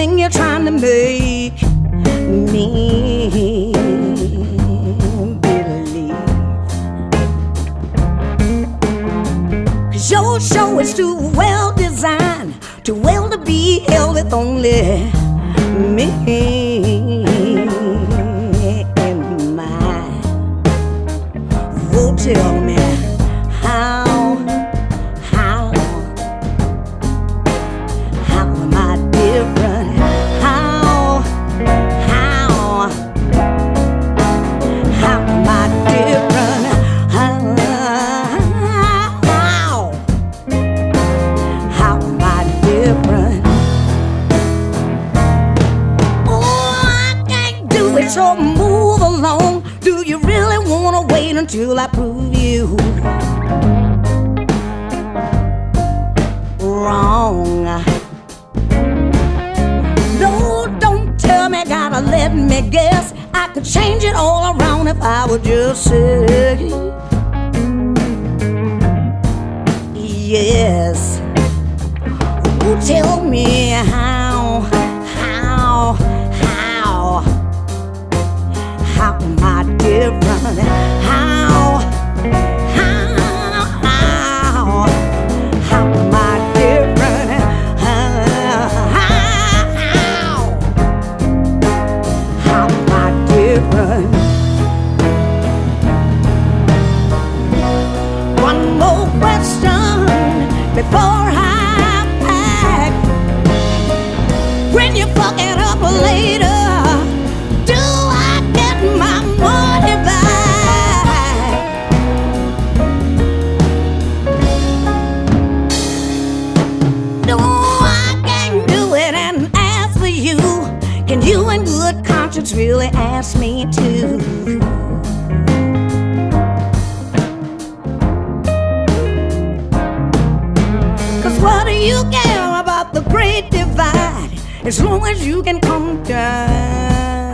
thing you're trying to make me believe. 'Cause your show is too well designed, too well to be held with only me in mind. Oh, tell me how am I different? How am I different? How am I different? So move along. Do you really wanna wait until I prove you wrong? No, don't tell me, gotta let me guess. I could change it all around if I would just say yes. Oh, tell me how am I different? How am I different? How am I different? One more question before I pack. When you fuck it up later, my money back. No, I can't do it. And as for you, can you in good conscience really ask me to? 'Cause what do you care about the great divide, as long as you can come down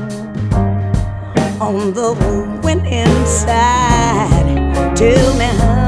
on the winning side? Tell me how